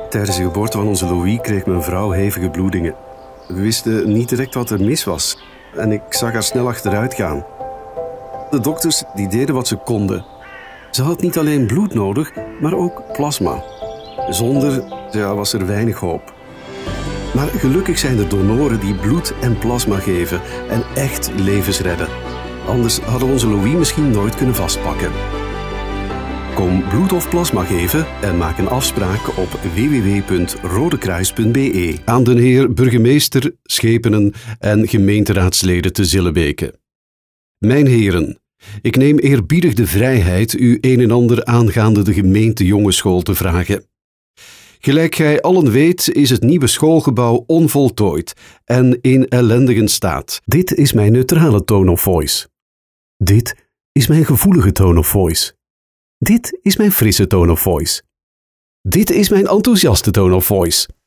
Tijdens de geboorte van onze Louis kreeg mijn vrouw hevige bloedingen. We wisten niet direct wat er mis was en ik zag haar snel achteruit gaan. De dokters die deden wat ze konden. Ze had niet alleen bloed nodig, maar ook plasma. Zonder was er weinig hoop. Maar gelukkig zijn er donoren die bloed en plasma geven en echt levens redden. Anders hadden we onze Louis misschien nooit kunnen vastpakken. Kom bloed of plasma geven en maak een afspraak op www.rodekruis.be aan de heer burgemeester, schepenen en gemeenteraadsleden te Zillebeke. Mijn heren, ik neem eerbiedig de vrijheid u een en ander aangaande de gemeente Jongensschool te vragen. Gelijk gij allen weet is het nieuwe schoolgebouw onvoltooid en in ellendige staat. Dit is mijn neutrale tone of voice. Dit is mijn gevoelige tone of voice. Dit is mijn frisse tone of voice. Dit is mijn enthousiaste tone of voice.